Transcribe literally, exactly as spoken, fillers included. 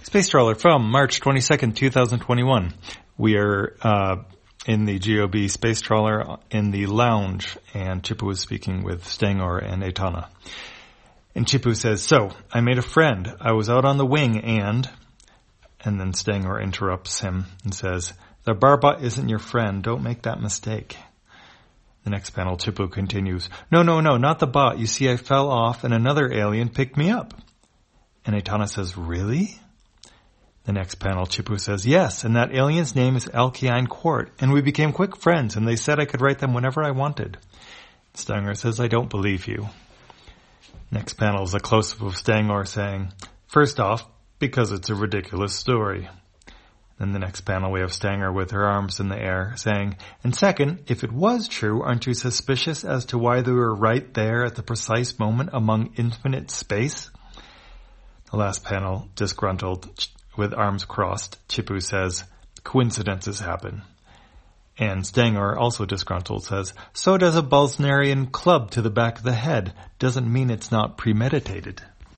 Space Trawler from March twenty-second, twenty twenty-one. We are uh, in the G O B Space Trawler in the lounge, and Chippu is speaking with Stangor and Etana. And Chippu says, so, I made a friend. I was out on the wing and... And then Stangor interrupts him and says, the Barbot isn't your friend. Don't make that mistake. The next panel, Chippu continues, no, no, no, not the bot. You see, I fell off and another alien picked me up. And Etana says, really? The next panel, Chippu says, yes, and that alien's name is Alkyne Quart, and we became quick friends, and they said I could write them whenever I wanted. Stangor says, I don't believe you. Next panel is a close-up of Stangor saying, first off, because it's a ridiculous story. Then the next panel, we have Stangor with her arms in the air, saying, and second, if it was true, aren't you suspicious as to why they were right there at the precise moment among infinite space? The last panel, disgruntled, with arms crossed, Chippu says, coincidences happen. And Stangor, also disgruntled, says, so does a Bolsnarian club to the back of the head. Doesn't mean it's not premeditated.